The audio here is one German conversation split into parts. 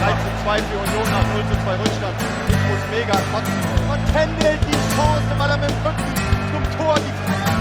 3:2 für Union nach 0:2 Rückstand. Ich muss mega kotzen. Und händelt die Chance, weil er mit dem Rücken zum Tor die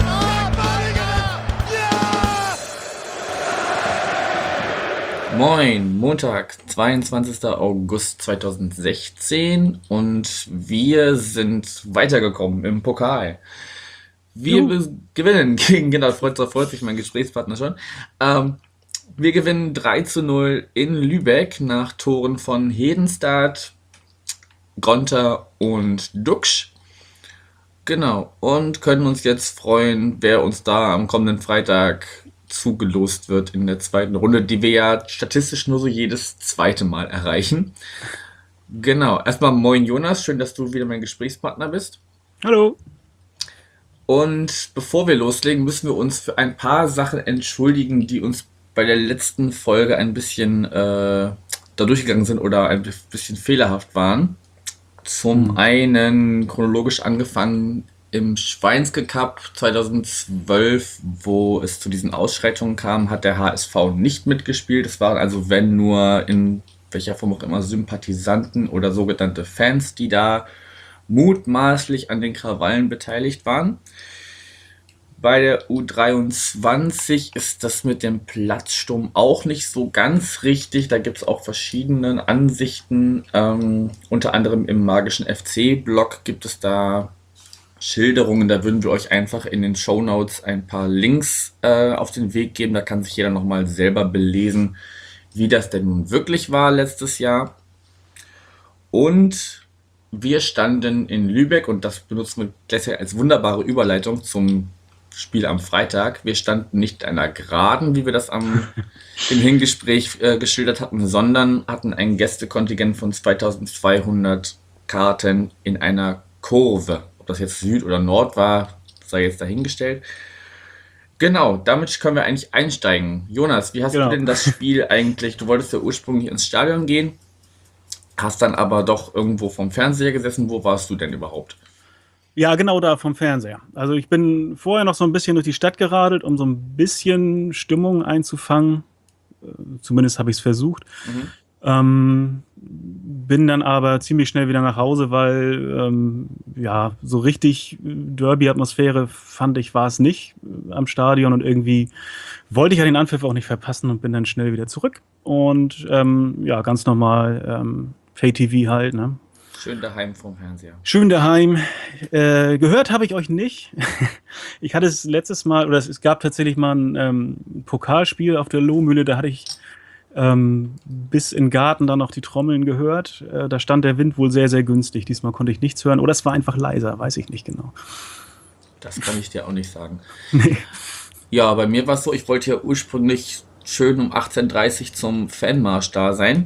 Moin, Montag, 22. August 2016 und wir sind weitergekommen im Pokal. Wir gewinnen gegen, genau, freut sich mein Gesprächspartner schon. Wir gewinnen 3:0 in Lübeck nach Toren von Hedenstad, Gonter und Duksch. Genau, und können uns jetzt freuen, wer uns da am kommenden Freitag zugelost wird in der zweiten Runde, die wir ja statistisch nur so jedes zweite Mal erreichen. Genau, erstmal moin Jonas, schön, dass du wieder mein Gesprächspartner bist. Hallo. Und bevor wir loslegen, müssen wir uns für ein paar Sachen entschuldigen, die uns bei der letzten Folge ein bisschen da durchgegangen sind oder ein bisschen fehlerhaft waren. Zum einen chronologisch angefangen im Schweinske Cup 2012, wo es zu diesen Ausschreitungen kam, hat der HSV nicht mitgespielt. Es waren also, wenn nur in welcher Form auch immer, Sympathisanten oder sogenannte Fans, die da mutmaßlich an den Krawallen beteiligt waren. Bei der U23 ist das mit dem Platzsturm auch nicht so ganz richtig. Da gibt es auch verschiedene Ansichten. Unter anderem im magischen FC-Blog gibt es da Schilderungen. Da würden wir euch einfach in den Shownotes ein paar Links auf den Weg geben. Da kann sich jeder nochmal selber belesen, wie das denn nun wirklich war letztes Jahr. Und wir standen in Lübeck, und das benutzen wir gleich als wunderbare Überleitung zum Spiel am Freitag. Wir standen nicht einer Geraden, wie wir das im Hingespräch geschildert hatten, sondern hatten ein Gästekontingent von 2200 Karten in einer Kurve. Ob das jetzt Süd oder Nord war, sei jetzt dahingestellt. Genau, damit können wir eigentlich einsteigen. Jonas, wie hast du denn das Spiel eigentlich? Du wolltest ja ursprünglich ins Stadion gehen, hast dann aber doch irgendwo vom Fernseher gesessen. Wo warst du denn überhaupt? Ja, genau da vom Fernseher. Also ich bin vorher noch so ein bisschen durch die Stadt geradelt, um so ein bisschen Stimmung einzufangen. Zumindest habe ich es versucht. Bin dann aber ziemlich schnell wieder nach Hause, weil so richtig Derby-Atmosphäre fand ich, war es nicht am Stadion, und irgendwie wollte ich ja den Anpfiff auch nicht verpassen und bin dann schnell wieder zurück und ganz normal Pay-TV halt, ne? Schön daheim vom Fernseher. Schön daheim. Gehört habe ich euch nicht. Ich hatte es letztes Mal, oder es gab tatsächlich mal ein Pokalspiel auf der Lohmühle, da hatte ich bis in den Garten dann noch die Trommeln gehört. Da stand der Wind wohl sehr, sehr günstig. Diesmal konnte ich nichts hören. Oder es war einfach leiser, weiß ich nicht genau. Das kann ich dir auch nicht sagen. Nee. Ja, bei mir war es so, ich wollte ja ursprünglich schön um 18:30 Uhr zum Fanmarsch da sein.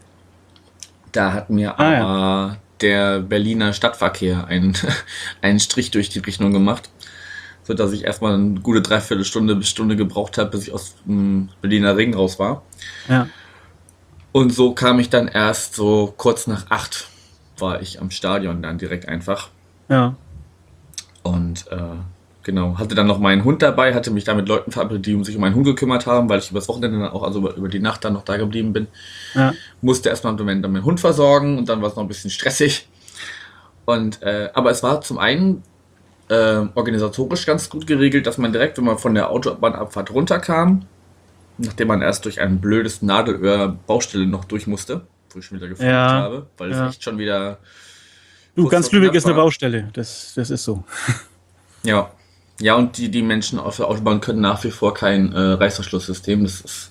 Da hat mir aber der Berliner Stadtverkehr einen Strich durch die Rechnung gemacht, sodass ich erstmal eine gute Dreiviertelstunde bis Stunde gebraucht habe, bis ich aus dem Berliner Ring raus war. Ja. Und so kam ich dann erst so kurz nach 8 war ich am Stadion dann direkt einfach. Ja. Und genau, hatte dann noch meinen Hund dabei, hatte mich da mit Leuten verabredet, die sich um meinen Hund gekümmert haben, weil ich übers Wochenende dann auch, also über die Nacht dann noch da geblieben bin. Ja. Musste erstmal meinen Hund versorgen und dann war es noch ein bisschen stressig. Und aber es war zum einen organisatorisch ganz gut geregelt, dass man direkt, wenn man von der Autobahnabfahrt runterkam, nachdem man erst durch ein blödes Nadelöhr-Baustelle noch durch musste, wo ich schon wieder geflucht habe, weil es echt schon wieder... Du, ganz Lübeck ist eine Baustelle, das ist so. Ja. Ja, und die Menschen auf der Autobahn können nach wie vor kein Reißverschlusssystem.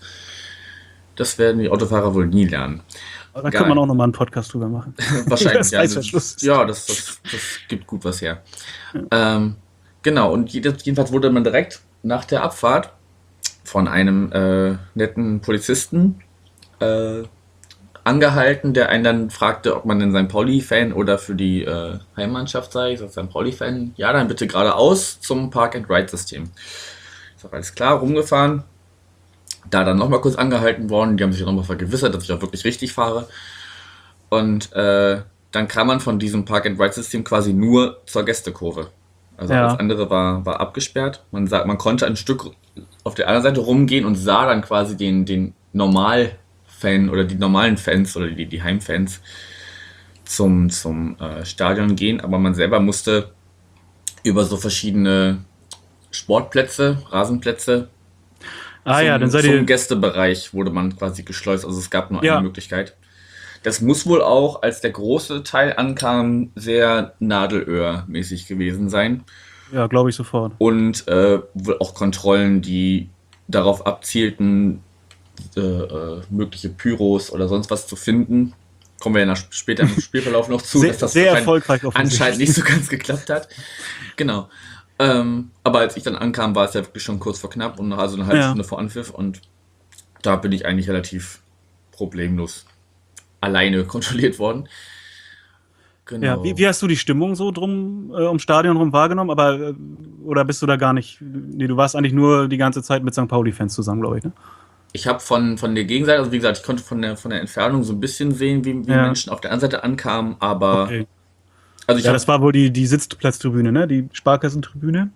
Das werden die Autofahrer wohl nie lernen. Da kann man auch nochmal einen Podcast drüber machen. Wahrscheinlich, ja. Das gibt gut was her. Genau, und jedenfalls wurde man direkt nach der Abfahrt von einem netten Polizisten angehalten, der einen dann fragte, ob man denn sein Pauli-Fan oder für die Heimmannschaft sei. Ich sag, sein Pauli-Fan, ja, dann bitte geradeaus zum Park-and-Ride-System. Ich sag, alles klar, rumgefahren. Da dann nochmal kurz angehalten worden, die haben sich nochmal vergewissert, dass ich auch wirklich richtig fahre. Und dann kam man von diesem Park-and-Ride-System quasi nur zur Gästekurve. Also alles andere war abgesperrt. Man konnte ein Stück auf der anderen Seite rumgehen und sah dann quasi den Normalverkehr Fan oder die normalen Fans oder die Heimfans zum Stadion gehen, aber man selber musste über so verschiedene Sportplätze, Rasenplätze, Ja, dann seid zum ihr. Gästebereich wurde man quasi geschleust. Also es gab nur eine Ja, Möglichkeit. Das muss wohl auch, als der große Teil ankam, sehr Nadelöhr-mäßig gewesen sein. ja, glaube ich sofort. Und wohl auch Kontrollen, die darauf abzielten, mögliche Pyros oder sonst was zu finden. Kommen wir ja später im Spielverlauf noch zu, dass das Sehr anscheinend, erfolgreich anscheinend offensichtlich. nicht so ganz geklappt hat. Genau. Aber als ich dann ankam, war es ja wirklich schon kurz vor knapp und also eine halbe Ja. Stunde vor Anpfiff und da bin ich eigentlich relativ problemlos alleine kontrolliert worden. Ja, Genau. wie hast du die Stimmung so drum ums Stadion rum wahrgenommen? Aber oder bist du da gar nicht? Nee, du warst eigentlich nur die ganze Zeit mit St. Pauli-Fans zusammen, glaube ich, ne? Ich habe von der Gegenseite, also wie gesagt, ich konnte von der Entfernung so ein bisschen sehen, wie Ja, Menschen auf der anderen Seite ankamen, aber okay. also ich Ja, habe das war wohl die Sitzplatztribüne, ne? Die Sparkassentribüne.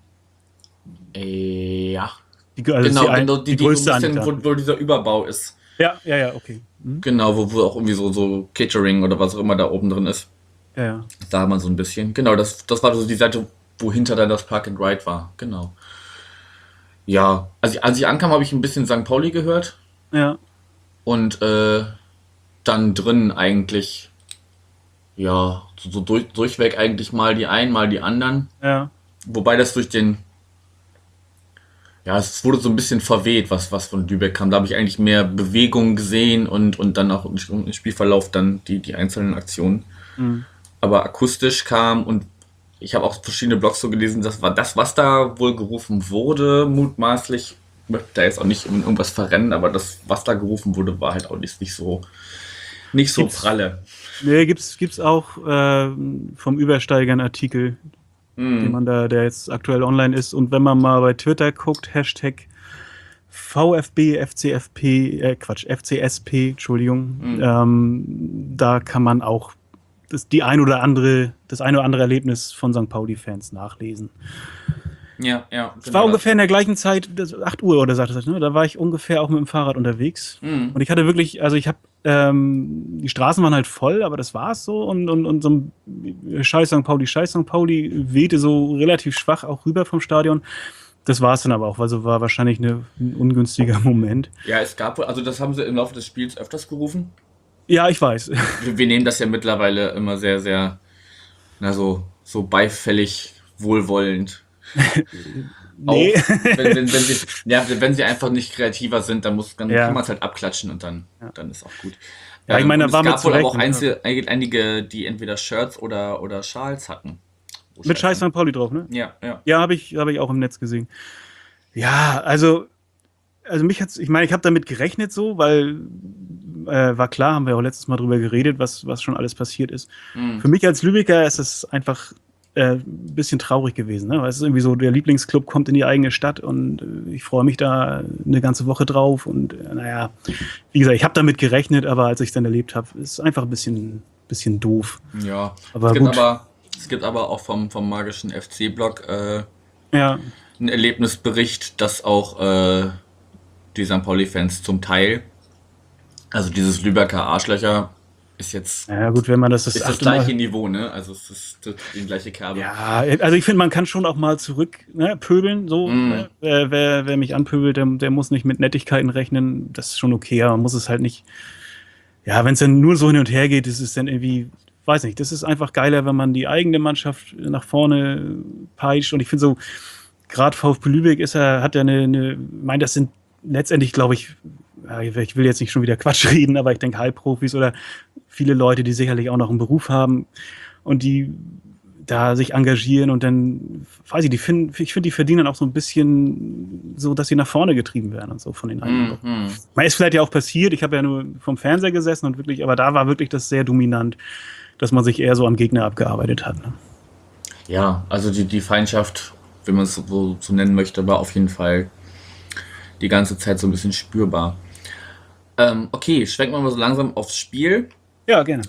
ja, Also genau, ist genau, die die so ein größte an bisschen, da. wo dieser Überbau ist. Ja, okay. Genau, wo auch irgendwie so Catering oder was auch immer da oben drin ist. Ja. Da hat man so ein bisschen. Genau, das war so die Seite, wo hinter dann das Park and Ride war. Genau. Ja, als ich ankam, habe ich ein bisschen St. Pauli gehört Ja. und dann drin eigentlich, ja, so durchweg eigentlich mal die einen, mal die anderen. Ja. Wobei das ja, es wurde so ein bisschen verweht, was von Lübeck kam. Da habe ich eigentlich mehr Bewegung gesehen und dann auch im Spielverlauf dann die einzelnen Aktionen. Mhm. Aber akustisch kam und ich habe auch verschiedene Blogs so gelesen, das war das, was da wohl gerufen wurde, mutmaßlich. Ich möchte da jetzt auch nicht in irgendwas verrennen, aber das, was da gerufen wurde, war halt auch nicht so Gibt's, pralle. nee, gibt's auch vom Übersteiger einen Artikel, der jetzt aktuell online ist. Und wenn man mal bei Twitter guckt, Hashtag VfB, FCFP, FCSP, Entschuldigung, da kann man auch das ein oder andere Erlebnis von St. Pauli-Fans nachlesen. Ja, Es war genau. ungefähr in der gleichen Zeit, 8 Uhr oder sagte das, ne? Da war ich ungefähr auch mit dem Fahrrad unterwegs. Und ich hatte wirklich, also ich habe, die Straßen waren halt voll, aber das war's so. Und so ein Scheiß St. Pauli wehte so relativ schwach auch rüber vom Stadion. Das war's dann aber auch, also war wahrscheinlich ein ungünstiger Moment. Ja, es gab wohl, also das haben sie im Laufe des Spiels öfters gerufen. Ja, ich weiß. Wir nehmen das ja mittlerweile immer sehr, sehr, so beifällig, wohlwollend. Nee. Auch wenn sie einfach nicht kreativer sind, dann Ja. kann man es halt abklatschen und dann ist auch gut. Ja, ich meine, da und war es mit gab wohl aber auch zurecht, einige, die entweder Shirts oder Schals hatten. Wo mit Scheiß St. Pauli drauf, ne? Ja. Ja, hab ich auch im Netz gesehen. Ja, also mich hat's, ich meine, ich habe damit gerechnet so, weil war klar, haben wir auch letztes Mal drüber geredet, was schon alles passiert ist. Für mich als Lübecker ist es einfach ein bisschen traurig gewesen, ne? Weil es ist irgendwie so, der Lieblingsclub kommt in die eigene Stadt und ich freue mich da eine ganze Woche drauf und naja, wie gesagt, ich habe damit gerechnet, aber als ich es dann erlebt habe, ist es einfach ein bisschen doof. Ja. Aber gut. Es gibt aber auch vom magischen FC-Blog Ja, einen Erlebnisbericht, dass auch die St. Pauli-Fans zum Teil, also dieses Lübecker Arschlöcher, ist jetzt ja gut, wenn man das ist das achte Mal. gleiche Niveau, ne? Also es ist die gleiche Kerbe. Ja, also ich finde, man kann schon auch mal zurück, ne, pöbeln, so. Ne? Wer mich anpöbelt, der muss nicht mit Nettigkeiten rechnen. Das ist schon okay, aber man muss es halt nicht. Ja, wenn es dann nur so hin und her geht, ist es dann irgendwie, weiß nicht, das ist einfach geiler, wenn man die eigene Mannschaft nach vorne peitscht. Und ich finde so, gerade VfB Lübeck hat ja meine, das sind letztendlich, glaube ich, ja, ich will jetzt nicht schon wieder Quatsch reden, aber ich denke Halbprofis oder viele Leute, die sicherlich auch noch einen Beruf haben und die da sich engagieren und dann, weiß ich, ich finde, die verdienen dann auch so ein bisschen so, dass sie nach vorne getrieben werden und so von den anderen. Man ist vielleicht ja auch passiert, ich habe ja nur vom Fernseher gesessen und wirklich, aber da war wirklich das sehr dominant, dass man sich eher so am Gegner abgearbeitet hat. Ne? Ja, also die Feindschaft, wenn man es so nennen möchte, war auf jeden Fall die ganze Zeit so ein bisschen spürbar. Okay, schwenken wir mal so langsam aufs Spiel. Ja, gerne.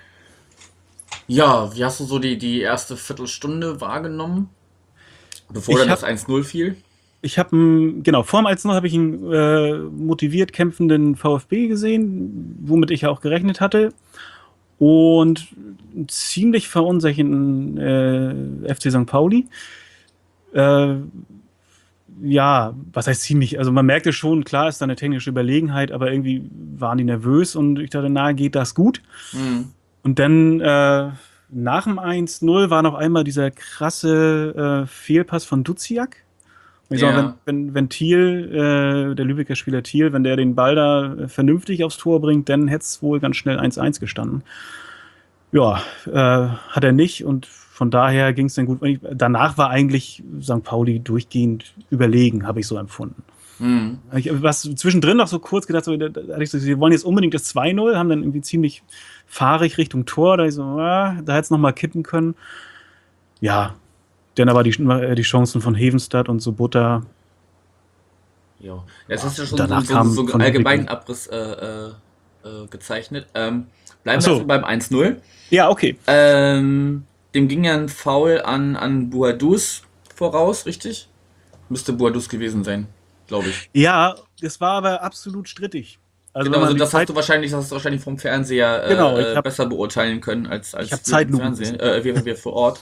Ja, wie hast du so die erste Viertelstunde wahrgenommen, bevor dann das 1-0 fiel? Ich habe genau, vorm 1-0 habe ich einen motiviert kämpfenden VfB gesehen, womit ich ja auch gerechnet hatte. Und einen ziemlich verunsichernden FC St. Pauli. Äh, ja, was heißt ziemlich? Also man merkte schon, klar ist da eine technische Überlegenheit, aber irgendwie waren die nervös und ich dachte, na, geht das gut? Mhm. Und dann nach dem 1-0 war noch einmal dieser krasse Fehlpass von Duziak. Und ich sag mal, Ja. wenn Thiel, der Lübecker Spieler Thiel, wenn der den Ball da vernünftig aufs Tor bringt, dann hätte es wohl ganz schnell 1-1 gestanden. Ja, hat er nicht und von daher ging es dann gut. Danach war eigentlich St. Pauli durchgehend überlegen, habe ich so empfunden. Mhm. Was zwischendrin noch so kurz gedacht, so, da hatte ich so, sie wollen jetzt unbedingt das 2-0, haben dann irgendwie ziemlich fahrig Richtung Tor, da ich so, da hätte es nochmal kippen können. Ja, dann aber die Chancen von Hevenstadt und Sobota. Ja. Jetzt hast du ja schon Danach so kam einen von allgemeinen Lübeck. Abriss gezeichnet. Bleiben wir Ach so. erstmal beim 1-0. Ja, okay. Dem ging ja ein Foul an Boadus voraus, richtig? Müsste Boadus gewesen sein, glaube ich. Ja, es war aber absolut strittig. Also Genau, wenn man also die das Zeit, hast du wahrscheinlich vom Fernseher Genau, ich hab- besser beurteilen können als ich hab wir im Zeitlupen Fernsehen, wir vor Ort.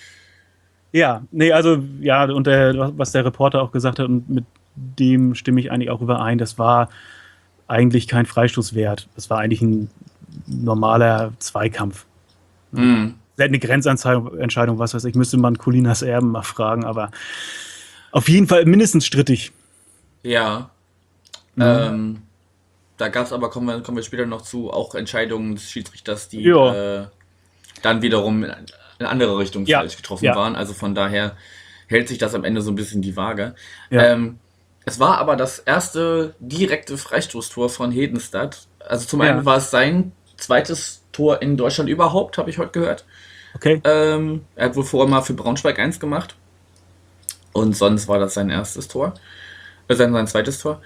ja, nee, also ja, und was der Reporter auch gesagt hat, und mit dem stimme ich eigentlich auch überein, das war eigentlich kein Freistoß wert. Das war eigentlich ein normaler Zweikampf. Mhm. Eine Grenzentscheidung, was weiß ich, müsste man Colinas Erben mal fragen, aber auf jeden Fall mindestens strittig. Ja. Ja. Da gab es aber, kommen wir später noch zu, auch Entscheidungen des Schiedsrichters, die Ja. dann wiederum in eine andere Richtung Ja, falsch getroffen ja. waren. Also von daher hält sich das am Ende so ein bisschen die Waage. Ja. Es war aber das erste direkte Freistoßtor von Hedenstad. Also zum Ja. einen war es sein zweites Tor in Deutschland überhaupt, habe ich heute gehört. Okay. Er hat wohl vorher mal für Braunschweig 1 gemacht. Und sonst war das sein erstes Tor. Sein zweites Tor.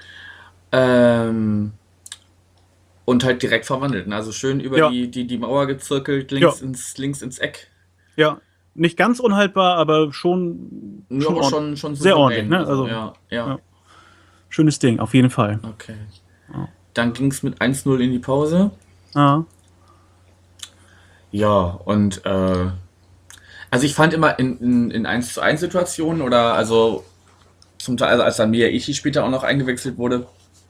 Und halt direkt verwandelt. Ne? Also schön über Ja. die Mauer gezirkelt, Ja. links ins Eck. Ja. Nicht ganz unhaltbar, aber schon, Ja, aber schon sehr souverän. ordentlich, ne? Also, ja. ja. Schönes Ding, auf jeden Fall. Okay. Ja. Dann ging es mit 1-0 in die Pause. Ja. Ja, und also ich fand immer in 1:1 Situationen oder also zum Teil, also als dann Miyaichi später auch noch eingewechselt wurde,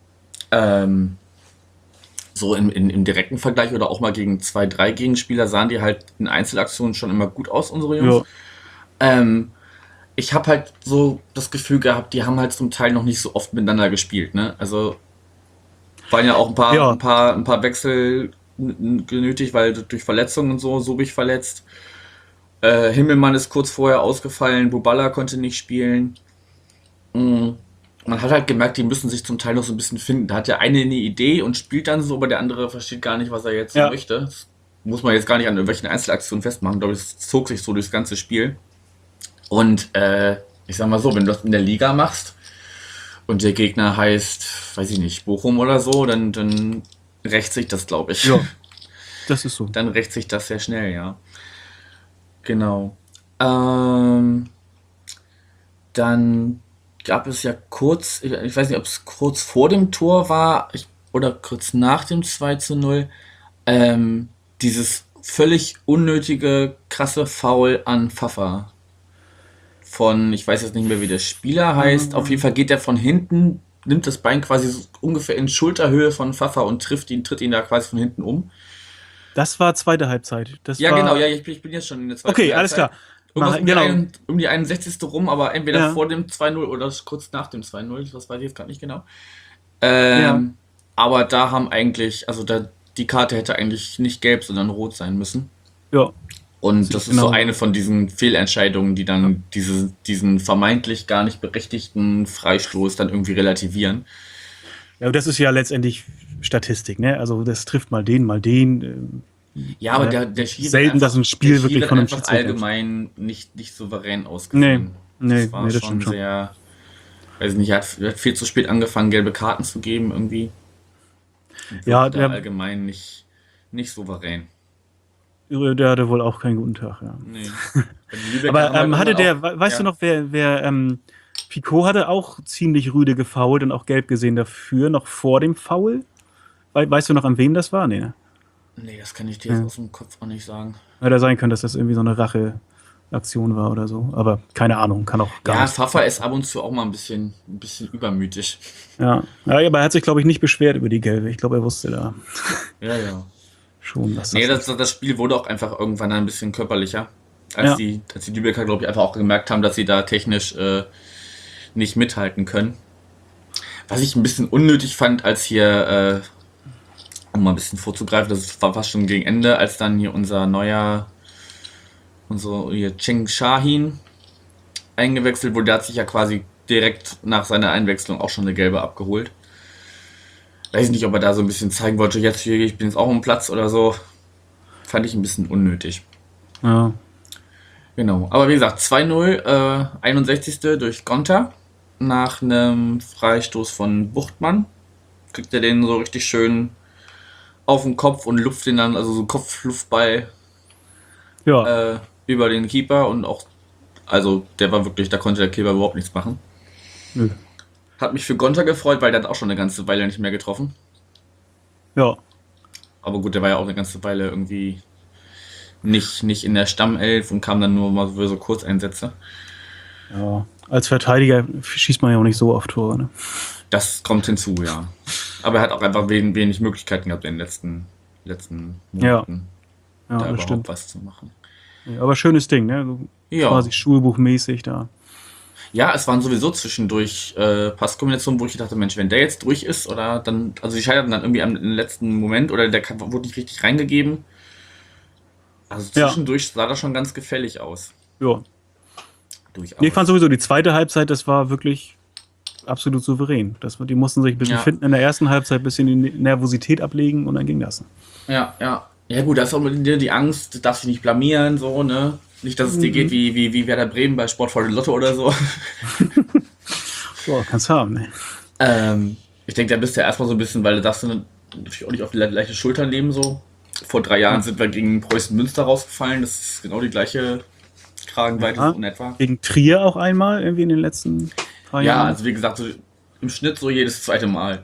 so im direkten Vergleich oder auch mal gegen 2, 3 Gegenspieler sahen die halt in Einzelaktionen schon immer gut aus, unsere Jungs. Ich habe halt so das Gefühl gehabt, die haben halt zum Teil noch nicht so oft miteinander gespielt, ne? Also waren ja auch ein paar Wechsel genötigt, weil durch Verletzungen und so bin ich verletzt. Himmelmann ist kurz vorher ausgefallen, Buballa konnte nicht spielen. Man hat halt gemerkt, die müssen sich zum Teil noch so ein bisschen finden. Da hat der eine eine Idee und spielt dann so, aber der andere versteht gar nicht, was er jetzt Ja. möchte. Das muss man jetzt gar nicht an irgendwelchen Einzelaktionen festmachen. Ich glaube, es zog sich so durchs ganze Spiel. Und ich sag mal so, wenn du das in der Liga machst und der Gegner heißt, weiß ich nicht, Bochum oder so, dann rächt sich das, glaube ich. Ja. Das ist so. Dann rächt sich das sehr schnell, ja. Genau. Dann gab es ja kurz, ich weiß nicht, ob es kurz vor dem Tor war oder kurz nach dem 2:0, dieses völlig unnötige, krasse Foul an Pfaffer. Ich weiß jetzt nicht mehr, wie der Spieler heißt. Auf jeden Fall geht er von hinten, nimmt das Bein quasi so ungefähr in Schulterhöhe von Pfaffer und tritt ihn da quasi von hinten um. Das war zweite Halbzeit. Das Ja, war, genau, ja, ich bin jetzt schon in der zweiten Okay, alles Halbzeit. klar. Irgendwas Genau. um die 61. rum, aber entweder Ja. vor dem 2:0 oder kurz nach dem 2:0, das weiß ich jetzt gerade nicht genau. Ja. Aber da haben eigentlich, also die Karte hätte eigentlich nicht gelb, sondern rot sein müssen. Ja. Und das ist Genau. so eine von diesen Fehlentscheidungen, die dann diesen vermeintlich gar nicht berechtigten Freistoß dann irgendwie relativieren. Ja, das ist ja letztendlich Statistik, ne? Also das trifft mal den, mal den. Ja, aber Ja, der Schiri selten, dass ein Spiel der Schiri wirklich hat von einem einfach Schiedsrichter allgemein nicht souverän ausgesehen. Nee, das war das schon stimmt schon. sehr, weiß ich nicht, er hat viel zu spät angefangen, gelbe Karten zu geben irgendwie. Und Ja, wirkte der- allgemein nicht souverän. Der hatte wohl auch keinen guten Tag, ja. Nee. In Lübeck Aber haben wir hatte auch- der, weißt ja. du noch, wer Picault hatte auch ziemlich rüde gefoult und auch gelb gesehen dafür, noch vor dem Foul. Weißt du noch, an wem das war? Nee, ne? Nee, das kann ich dir jetzt aus dem Kopf auch nicht sagen. Hätte sein können, dass das irgendwie so eine Rache-Aktion war oder so. Aber keine Ahnung, kann auch gar Ja, nicht. Pfaffer ist ab und zu auch mal ein bisschen übermütig. Ja. Ja, aber er hat sich, glaube ich, nicht beschwert über die gelbe. Ich glaube, er wusste da Ja. schon, dass Nee, das das Spiel wurde auch einfach irgendwann ein bisschen körperlicher. Als Ja. die Lübecker, glaube ich, einfach auch gemerkt haben, dass sie da technisch nicht mithalten können. Was ich ein bisschen unnötig fand, als hier, um mal ein bisschen vorzugreifen, das war fast schon gegen Ende, als dann hier unser Cheng Shahin eingewechselt wurde. Der hat sich ja quasi direkt nach seiner Einwechslung auch schon eine gelbe abgeholt. Weiß nicht, ob er da so ein bisschen zeigen wollte, jetzt hier, ich bin jetzt auch am Platz oder so. Fand ich ein bisschen unnötig. Ja. Genau. Aber wie gesagt, 2-0, 61. durch Gonta. Nach einem Freistoß von Buchtmann. Kriegt er den so richtig schön auf den Kopf und lupft den dann, also so Kopfluftball Ja. über den Keeper und auch, also der war wirklich, da konnte der Keeper überhaupt nichts machen. Nö. Hat mich für Gonta gefreut, weil der hat auch schon eine ganze Weile nicht mehr getroffen. Ja. Aber gut, der war ja auch eine ganze Weile irgendwie nicht in der Stammelf und kam dann nur mal für so Kurzeinsätze. Ja. Als Verteidiger schießt man ja auch nicht so oft Tore, ne? Das kommt hinzu, ja. Aber er hat auch einfach wenig Möglichkeiten gehabt in den letzten Monaten, Ja, da das überhaupt stimmt. was zu machen. Ja, aber schönes Ding, ne? So Ja. quasi schulbuchmäßig da. Ja, es waren sowieso zwischendurch Passkombinationen, wo ich dachte, Mensch, wenn der jetzt durch ist, oder dann, also die scheiterten dann irgendwie im letzten Moment oder der wurde nicht richtig reingegeben. Also Ja. zwischendurch sah das schon ganz gefällig aus. Ja. Durchaus. Nee, ich fand sowieso die zweite Halbzeit, das war wirklich absolut souverän. Die mussten sich ein bisschen Ja. finden in der ersten Halbzeit, ein bisschen die Nervosität ablegen und dann ging das. Ja. Ja gut, da ist auch mit dir die Angst, du darfst dich nicht blamieren, so, ne? Nicht, dass es dir geht wie Werder Bremen bei Sport vor Lotto oder so. Boah, kannst haben, ne? Ich denke, da bist du ja erstmal so ein bisschen, weil du darfst du natürlich auch nicht auf die leichte Schulter nehmen, so. Vor 3 Jahren sind wir gegen Preußen Münster rausgefallen, das ist genau die gleiche Kragenweite Ja. so in etwa. Gegen Trier auch einmal, irgendwie in den letzten 3 Ja, Jahren. also wie gesagt, so im Schnitt so jedes zweite Mal.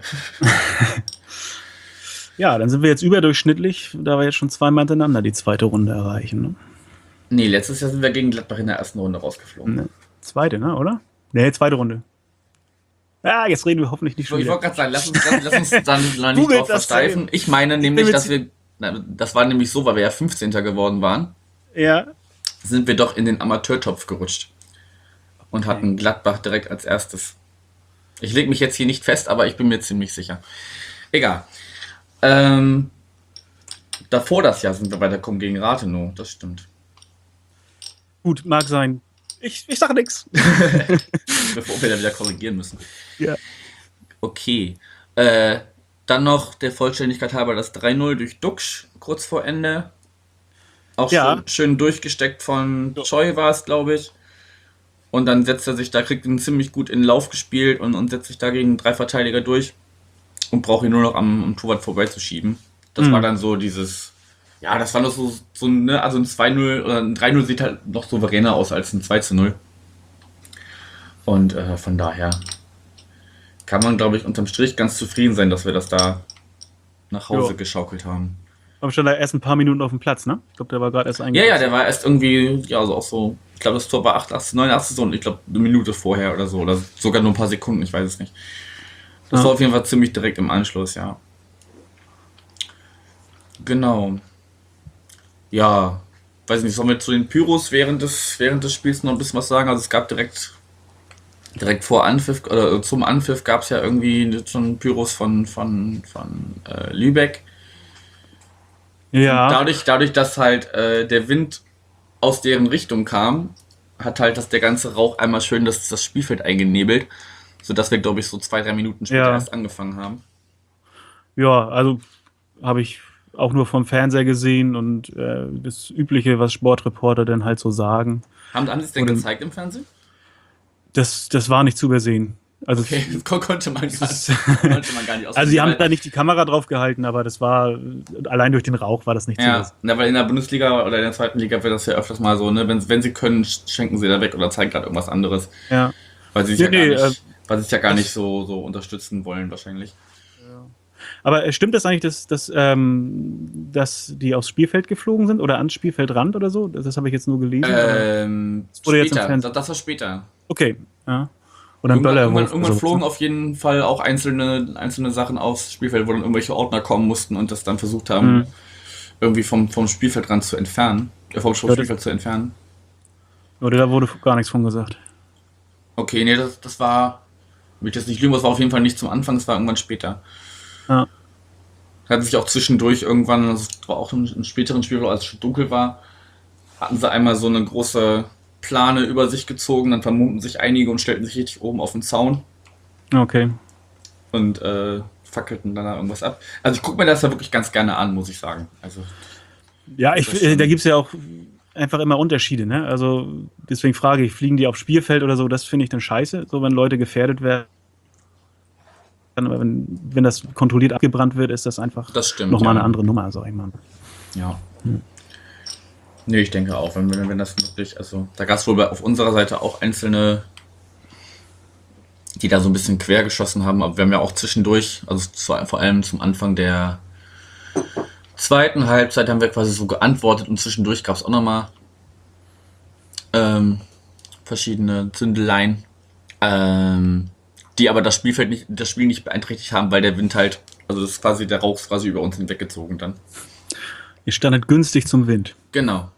Ja, dann sind wir jetzt überdurchschnittlich, da wir jetzt schon zweimal hintereinander die zweite Runde erreichen. Ne? Nee, letztes Jahr sind wir gegen Gladbach in der ersten Runde rausgeflogen. Ne, zweite, ne, oder? Ne, zweite Runde. Ja, jetzt reden wir hoffentlich nicht schon Ich wieder. wollte gerade sagen, lass uns dann nicht Googelt drauf das versteifen. eben. Ich meine nämlich, bin dass das war nämlich so, weil wir ja 15. geworden waren, Ja, sind wir doch in den Amateurtopf gerutscht. Und hatten Gladbach direkt als erstes. Ich lege mich jetzt hier nicht fest, aber ich bin mir ziemlich sicher. Egal. Davor das Jahr sind wir weitergekommen gegen Rathenow, das stimmt. gut, mag sein. Ich sage nix. Bevor wir da wieder korrigieren müssen. Ja. Okay. Dann noch der Vollständigkeit halber das 3-0 durch Duxch kurz vor Ende. Auch Ja. schön durchgesteckt von Choi war es, glaube ich. Und dann setzt er sich da, kriegt ihn ziemlich gut in den Lauf gespielt und setzt sich da gegen 3 Verteidiger durch und braucht ihn nur noch am Torwart vorbeizuschieben. Das war dann so dieses, ja, das war noch so ne, also ein 2-0 oder ein 3-0 sieht halt noch souveräner aus als ein 2-0. Und von daher kann man, glaube ich, unterm Strich ganz zufrieden sein, dass wir das da nach Hause Ja. geschaukelt haben. Aber schon da erst ein paar Minuten auf dem Platz, ne? Ich glaube, der war gerade erst Ja, eingewechselt. der war erst irgendwie, ja, also auch so, ich glaube, das Tor war 88, 89 so und ich glaube, eine Minute vorher oder so, oder sogar nur ein paar Sekunden, ich weiß es nicht. Das Ja. war auf jeden Fall ziemlich direkt im Anschluss, ja. Genau. Ja, weiß nicht, sollen wir zu den Pyros während des Spiels noch ein bisschen was sagen? Also es gab direkt vor Anpfiff, oder zum Anpfiff gab es ja irgendwie schon Pyros von Lübeck. Ja, Dadurch, dass halt der Wind aus deren Richtung kam, hat halt der ganze Rauch einmal schön das Spielfeld eingenebelt, sodass wir, glaube ich, so 2-3 Minuten später Ja. erst angefangen haben. ja, also habe ich auch nur vom Fernseher gesehen und das Übliche, was Sportreporter dann halt so sagen. Haben sie es denn Oder- gezeigt im Fernsehen? Das war nicht zu übersehen. Also, Okay, das konnte man gar ist- nicht also sie haben weil- da nicht die Kamera drauf gehalten, aber das war, allein durch den Rauch war das nicht zu Ja, übersehen. weil in der Bundesliga oder in der zweiten Liga wird das ja öfters mal so, ne? Wenn sie können, schenken sie da weg oder zeigen gerade irgendwas anderes. Ja. Weil sie es Nee, weil sie es ja gar nicht so unterstützen wollen, wahrscheinlich. aber stimmt das eigentlich, dass die aufs Spielfeld geflogen sind oder ans Spielfeldrand oder so? Das habe ich jetzt nur gelesen. Wurde jetzt im Später. Fernsehen- Das war später. Okay, ja. Oder ein Böllerwurf. Irgendwann oder so. flogen auf jeden Fall auch einzelne Sachen aufs Spielfeld, wo dann irgendwelche Ordner kommen mussten und das dann versucht haben, irgendwie vom Spielfeldrand zu entfernen. Vom Spielfeld zu entfernen. Oder da wurde gar nichts von gesagt. Okay, nee, das war, will ich jetzt nicht lügen, das war auf jeden Fall nicht zum Anfang, das war irgendwann später. Ja. Hatten sich auch zwischendurch irgendwann, das war auch im späteren Spiel, als es schon dunkel war, hatten sie einmal so eine große Plane über sich gezogen, dann vermummten sich einige und stellten sich richtig oben auf den Zaun Okay. und fackelten dann da irgendwas ab. Also ich gucke mir das ja wirklich ganz gerne an, muss ich sagen. Also Ja, Das ist schon- da gibt es ja auch einfach immer Unterschiede, ne? Also deswegen frage ich, fliegen die aufs Spielfeld oder so, das finde ich dann scheiße, so wenn Leute gefährdet werden. Aber wenn das kontrolliert abgebrannt wird, ist das einfach das stimmt. nochmal ja. eine andere Nummer, sag ich mal. Ja. Nee, ich denke auch, wenn das wirklich, also da gab es wohl auf unserer Seite auch einzelne, die da so ein bisschen quer geschossen haben, aber wir haben ja auch zwischendurch, also vor allem zum Anfang der zweiten Halbzeit haben wir quasi so geantwortet und zwischendurch gab es auch nochmal verschiedene Zündeleien, die aber das Spiel nicht beeinträchtigt haben, weil der Wind halt, also das ist quasi, der Rauch ist quasi über uns hinweggezogen dann. Ihr standet günstig zum Wind. Genau.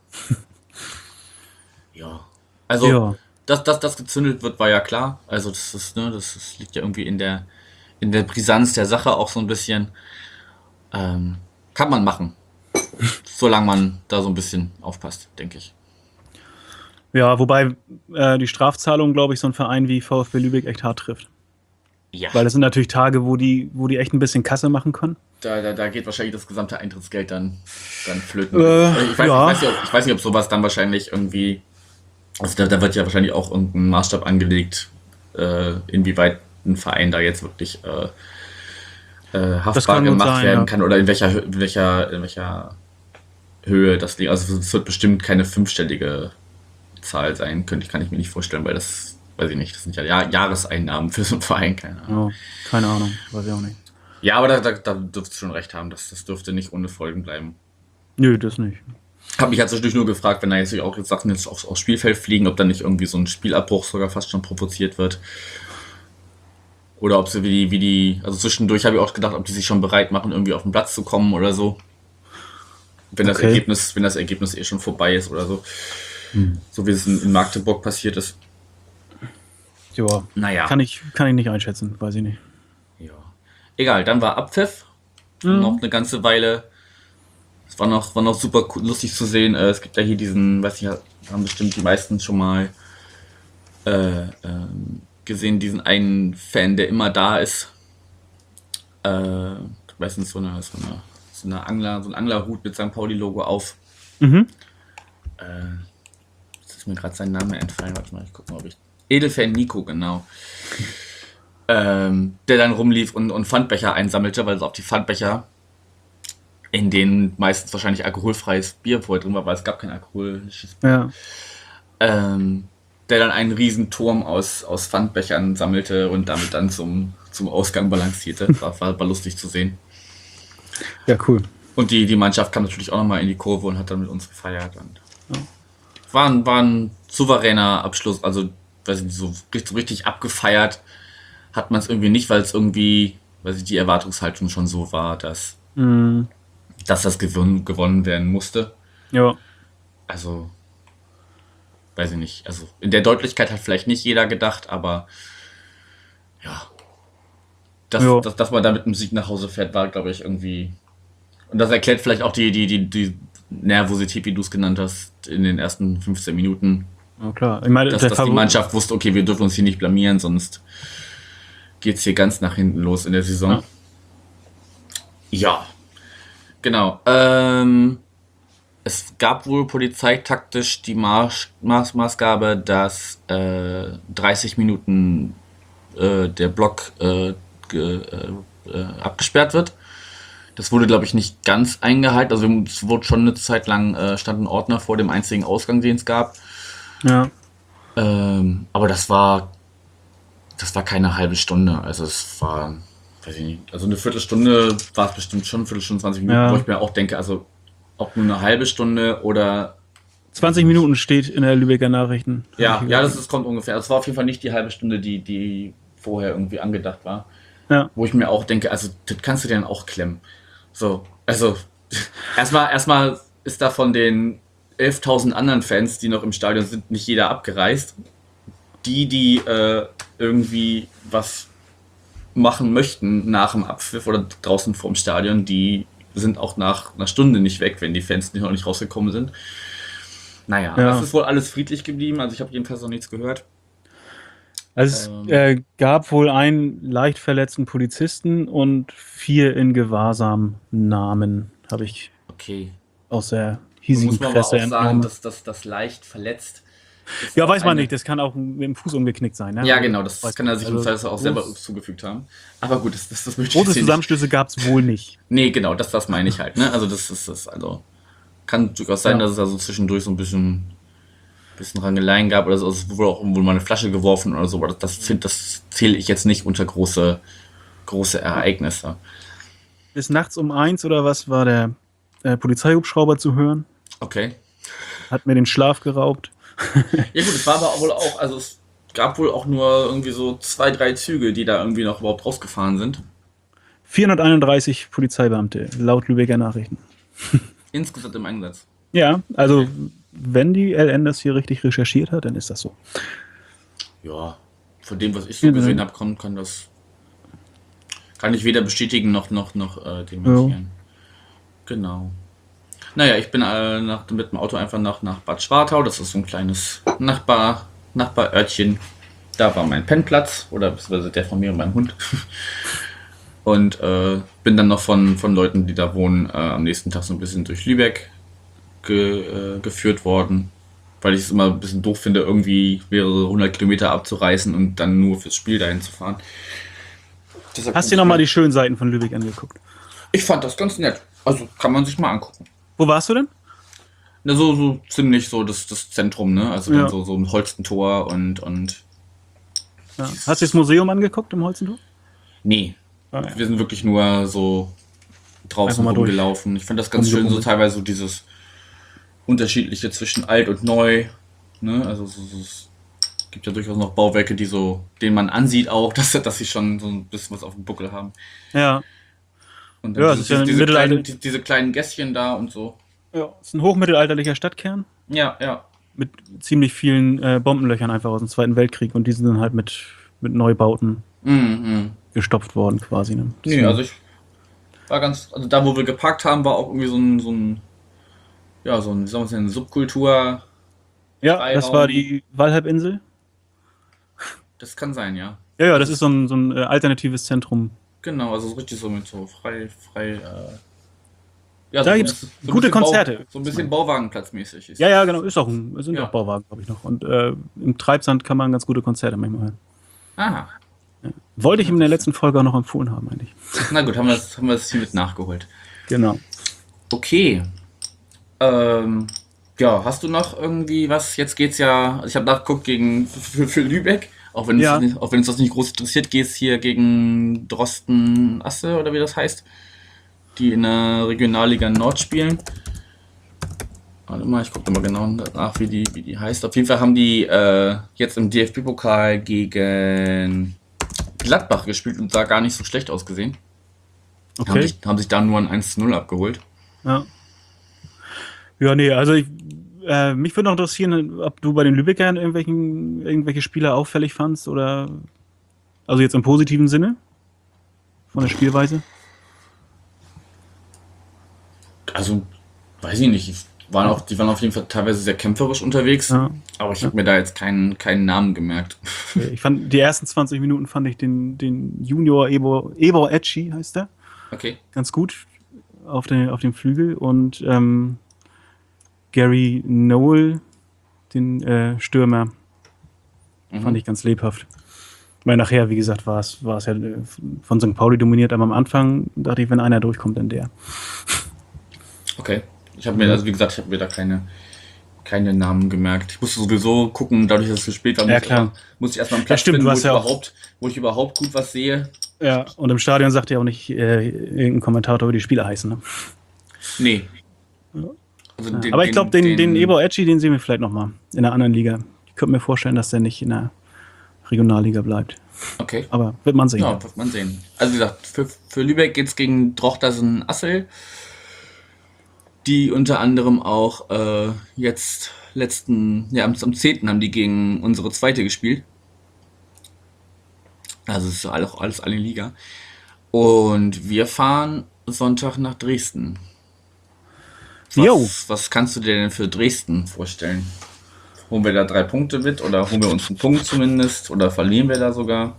Ja. Also, Ja. dass das gezündet wird, war ja klar. Also, das liegt ja irgendwie in der Brisanz der Sache auch so ein bisschen. Kann man machen. Solange man da so ein bisschen aufpasst, denke ich. Ja, wobei die Strafzahlung, glaube ich, so ein Verein wie VfB Lübeck echt hart trifft. Ja. Weil das sind natürlich Tage, wo die echt ein bisschen Kasse machen können. Da geht wahrscheinlich das gesamte Eintrittsgeld dann flöten. Ich ja. weiß nicht, ob sowas dann wahrscheinlich irgendwie. Also da wird ja wahrscheinlich auch irgendein Maßstab angelegt, inwieweit ein Verein da jetzt wirklich haftbar kann gut gemacht sein, werden ja. kann oder in welcher Höhe das liegt. Also es wird bestimmt keine 5-stellige Zahl sein, kann ich mir nicht vorstellen, weil das, weiß ich nicht, das sind ja Jahreseinnahmen für so einen Verein, keine Ahnung. Ja, keine Ahnung, weiß ich auch nicht. Ja, aber da dürft ihr schon recht haben, das dürfte nicht ohne Folgen bleiben. Nö, das nicht. Hab mich halt zwischendurch nur gefragt, wenn da jetzt auch Sachen jetzt aufs Spielfeld fliegen, ob dann nicht irgendwie so ein Spielabbruch sogar fast schon provoziert wird. Oder ob sie also zwischendurch habe ich auch gedacht, ob die sich schon bereit machen, irgendwie auf den Platz zu kommen oder so. Wenn das Okay. Ergebnis eh schon vorbei ist oder so. So wie es in Magdeburg passiert ist. Ja, Naja. kann ich nicht einschätzen, weiß ich nicht. Ja. Egal, dann war Abpfiff. Noch eine ganze Weile. Es war noch super lustig zu sehen. Es gibt ja hier diesen, weiß nicht, haben bestimmt die meisten schon mal gesehen, diesen einen Fan, der immer da ist. Weiß nicht, so ein Anglerhut mit St. Pauli-Logo auf. Mhm. Jetzt ist mir gerade sein Name entfallen. Warte mal, ich gucke mal, ob ich. Edelfan Nico, genau. Der dann rumlief und Pfandbecher einsammelte, weil es auf die Pfandbecher, in denen meistens wahrscheinlich alkoholfreies Bier vorher drin war, weil es gab kein alkoholisches Bier. Ja. Der dann einen riesen Turm aus Pfandbechern sammelte und damit dann zum Ausgang balancierte. War lustig zu sehen. Ja, cool. Und die Mannschaft kam natürlich auch nochmal in die Kurve und hat dann mit uns gefeiert. Und war ein souveräner Abschluss, also weiß ich nicht, so richtig abgefeiert hat man es irgendwie nicht, weil es irgendwie, weiß ich, die Erwartungshaltung schon so war, dass das gewonnen werden musste. Ja. Also, weiß ich nicht. Also, in der Deutlichkeit hat vielleicht nicht jeder gedacht, aber ja. Dass man da mit einem Sieg nach Hause fährt, war, glaube ich, irgendwie. Und das erklärt vielleicht auch die Nervosität, wie du es genannt hast, in den ersten 15 Minuten. Ja, klar. Ich meine, Dass die Mannschaft wusste, okay, wir dürfen uns hier nicht blamieren, sonst geht's hier ganz nach hinten los in der Saison. Ja, genau. Es gab wohl polizeitaktisch die Maßgabe, dass 30 Minuten der Block abgesperrt wird. Das wurde, glaube ich, nicht ganz eingehalten. Also es wurde schon eine Zeit lang standen Ordner vor dem einzigen Ausgang, den es gab. Ja. Aber das war das war keine halbe Stunde. Also es war, weiß ich nicht, also eine Viertelstunde war es bestimmt schon, Viertelstunde, 20 Minuten, Ja. wo ich mir auch denke, also ob nur eine halbe Stunde oder 20 Minuten steht in der Lübecker Nachrichten. ja, das kommt ungefähr. Es war auf jeden Fall nicht die halbe Stunde, die vorher irgendwie angedacht war. Ja. Wo ich mir auch denke, also das kannst du dir dann auch klemmen. So, also erstmal ist da von den 11.000 anderen Fans, die noch im Stadion sind, nicht jeder abgereist. Die irgendwie was machen möchten nach dem Abpfiff oder draußen vorm Stadion, die sind auch nach einer Stunde nicht weg, wenn die Fans noch nicht rausgekommen sind. Naja, Ja. das ist wohl alles friedlich geblieben, also ich habe jedenfalls noch nichts gehört. Also es gab wohl einen leicht verletzten Polizisten und 4 in Gewahrsam Namen, habe ich Okay. aus der Da hiesigen muss man aber auch Presse sagen, entnommen. dass das leicht verletzt ist. Ja, auch weiß man eine- nicht, das kann auch mit dem Fuß umgeknickt sein. Ne? Ja, genau, das Weiß kann er sich im also Zweifel auch selber groß- zugefügt haben. Aber gut, das möchte ich Große jetzt hier nicht. Zusammenstöße gab es wohl nicht. Nee, genau, das meine ich halt. Ne? Also das ist das, also kann durchaus sein, Ja. dass es da so zwischendurch so ein bisschen Rangeleien gab oder so. Es wurde auch irgendwo mal eine Flasche geworfen oder so, aber das zähle ich jetzt nicht unter große Ereignisse. Bis nachts um 1 oder was war der Polizeihubschrauber zu hören? Okay. Hat mir den Schlaf geraubt. Ja gut, es war aber wohl auch, also es gab wohl auch nur irgendwie so 2, 3 Züge, die da irgendwie noch überhaupt rausgefahren sind. 431 Polizeibeamte, laut Lübecker Nachrichten. Insgesamt im Einsatz. Ja, also wenn die LN das hier richtig recherchiert hat, dann ist das so. Ja, von dem, was ich so Ja, gesehen habe, kann ich weder bestätigen noch dementieren. Genau. Naja, ich bin mit dem Auto einfach nach Bad Schwartau. Das ist so ein kleines Nachbarörtchen. Da war mein Pennplatz, oder beziehungsweise der von mir und meinem Hund. Und bin dann noch von Leuten, die da wohnen, am nächsten Tag so ein bisschen durch Lübeck geführt worden. Weil ich es immer ein bisschen doof finde, irgendwie mehrere 100 Kilometer abzureißen und dann nur fürs Spiel dahin zu fahren. Deshalb Hast du dir nochmal die schönen Seiten von Lübeck angeguckt? Ich fand das ganz nett. Also kann man sich mal angucken. Wo warst du denn? Na, so ziemlich so das Zentrum, ne? Also Ja. dann so ein Holstentor und Ja. Hast du das Museum angeguckt im Holzentor? nee. Ah, ja. Wir sind wirklich nur so draußen Einfach mal durch. rumgelaufen. Ich fand das ganz schön, so Rumgerummelt. teilweise so dieses Unterschiedliche zwischen alt und neu. Ne? Also es gibt ja durchaus noch Bauwerke, denen man ansieht auch, dass sie schon so ein bisschen was auf dem Buckel haben. Ja. Und Ja, es ist ja ein Mittelalter- diese kleinen Gässchen da und so. Ja, es ist ein hochmittelalterlicher Stadtkern Ja. mit ziemlich vielen Bombenlöchern einfach aus dem Zweiten Weltkrieg und die sind dann halt mit Neubauten gestopft worden quasi. Ne? Nee, also ich war also da, wo wir geparkt haben, war auch irgendwie so ein wie soll man sagen, eine Subkultur. ja, Freiraum. das war die Wallhalbinsel. Das kann sein, ja. Ja, das ist so ein alternatives Zentrum. Genau, also so richtig so mit so frei. Ja, Da so gibt's so ein gute bisschen Konzerte. So ein bisschen Bauwagenplatzmäßig ist. Ja, genau, es sind Ja. auch Bauwagen, glaube ich, noch. Und im Treibsand kann man ganz gute Konzerte manchmal hören. Aha. Wollte ich ihm in der letzten Folge auch noch empfohlen haben, eigentlich. Na gut, haben wir das hiermit nachgeholt. Genau. Okay. Ja, hast du noch irgendwie was? Jetzt geht's ja, ich habe nachgeguckt für Lübeck, auch wenn Ja. uns das nicht groß interessiert, geht's hier gegen Drosten Asse oder wie das heißt, die in der Regionalliga Nord spielen. Warte mal, ich gucke mal genau nach, wie die heißt. Auf jeden Fall haben die jetzt im DFB-Pokal gegen Gladbach gespielt und sah gar nicht so schlecht ausgesehen. Okay. Haben sich da nur ein 1:0 abgeholt. Ja. Ja, nee, also mich würde noch interessieren, ob du bei den Lübeckern irgendwelche Spieler auffällig fandst oder also jetzt im positiven Sinne von der Spielweise. Also, weiß ich nicht. Die waren auf jeden Fall teilweise sehr kämpferisch unterwegs, Ja. aber ich habe mir da jetzt keinen Namen gemerkt. Ich fand die ersten 20 Minuten fand ich den Junior Ebor Ecci, heißt der, Okay. ganz gut auf dem Flügel und Gary Noel, den Stürmer, fand ich ganz lebhaft. Weil nachher, wie gesagt, war es ja von St. Pauli dominiert, aber am Anfang dachte ich, wenn einer durchkommt, dann der. Okay. Ich habe mir, also wie gesagt, da keine Namen gemerkt. Ich musste sowieso gucken, dadurch, dass es zu spät war, Ja, klar. muss ich erstmal einen Platz stimmt, finden, du hast ja auch- wo ich überhaupt gut was sehe. Ja, und im Stadion sagt ja auch nicht irgendein Kommentator, wie die Spieler heißen. Ne? Nee. Also Ja, aber ich glaube, den Evo Ecci, den sehen wir vielleicht nochmal in einer anderen Liga. Ich könnte mir vorstellen, dass der nicht in der Regionalliga bleibt. Okay. Aber wird man sehen. Ja, wird man sehen. Also wie gesagt, für Lübeck geht's gegen Drochtersen Assel, die unter anderem auch jetzt am 10. haben die gegen unsere zweite gespielt. Also es ist alles eine Liga. Und wir fahren Sonntag nach Dresden. Jo. Was kannst du dir denn für Dresden vorstellen? Holen wir da 3 Punkte mit oder holen wir uns einen Punkt zumindest oder verlieren wir da sogar?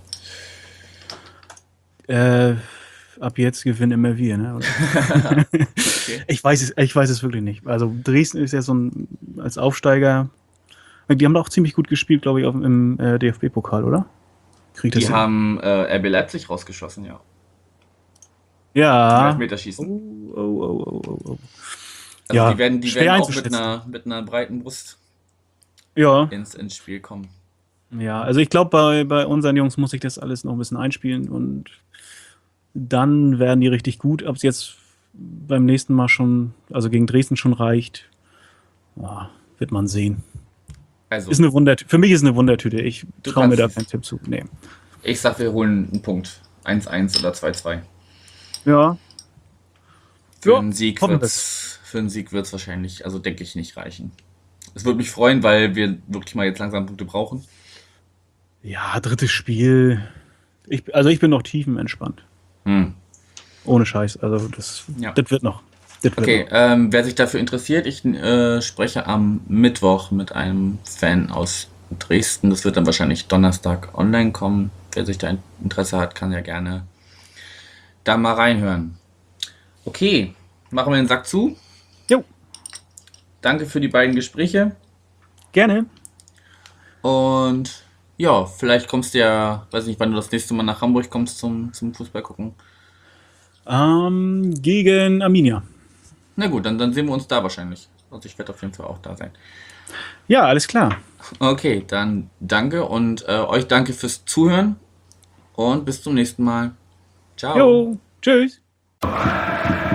Ab jetzt gewinnen immer wir. Ne? Okay. Ich weiß es wirklich nicht. Also Dresden ist ja so ein als Aufsteiger. Die haben doch auch ziemlich gut gespielt, glaube ich, im DFB-Pokal, oder? Kriegt das Die hin? haben RB Leipzig rausgeschossen, ja. Ja. Elfmeterschießen. Oh. Also Ja, die werden schwer auch einzuschätzen. mit einer breiten Brust Ja. ins Spiel kommen. Ja, also ich glaube, bei unseren Jungs muss ich das alles noch ein bisschen einspielen und dann werden die richtig gut. Ob es jetzt beim nächsten Mal schon, also gegen Dresden schon reicht, ja, wird man sehen. Also, Ist eine Wundertüte. Für mich ist eine Wundertüte. Ich Du traue mir da kannst keinen Tipp zu. Nee. ich sag, wir holen einen Punkt. 1-1 oder 2-2. Ja. Für Ja, einen Sieg hoffen wird's wahrscheinlich, also denke ich, nicht reichen. Es würde mich freuen, weil wir wirklich mal jetzt langsam Punkte brauchen. Ja, drittes Spiel. Ich bin noch tiefenentspannt. Ohne Scheiß. Also das Ja. wird noch. Das wird Okay, noch. wer sich dafür interessiert, ich spreche am Mittwoch mit einem Fan aus Dresden. Das wird dann wahrscheinlich Donnerstag online kommen. Wer sich da Interesse hat, kann ja gerne da mal reinhören. Okay, machen wir den Sack zu. Jo, Danke für die beiden Gespräche. gerne. Und ja, vielleicht kommst du ja, weiß nicht, wann du das nächste Mal nach Hamburg kommst zum Fußball gucken. Gegen Arminia. Na gut, dann sehen wir uns da wahrscheinlich. Also ich werde auf jeden Fall auch da sein. Ja, alles klar. Okay, dann danke und euch danke fürs Zuhören und bis zum nächsten Mal. Ciao. Jo, tschüss.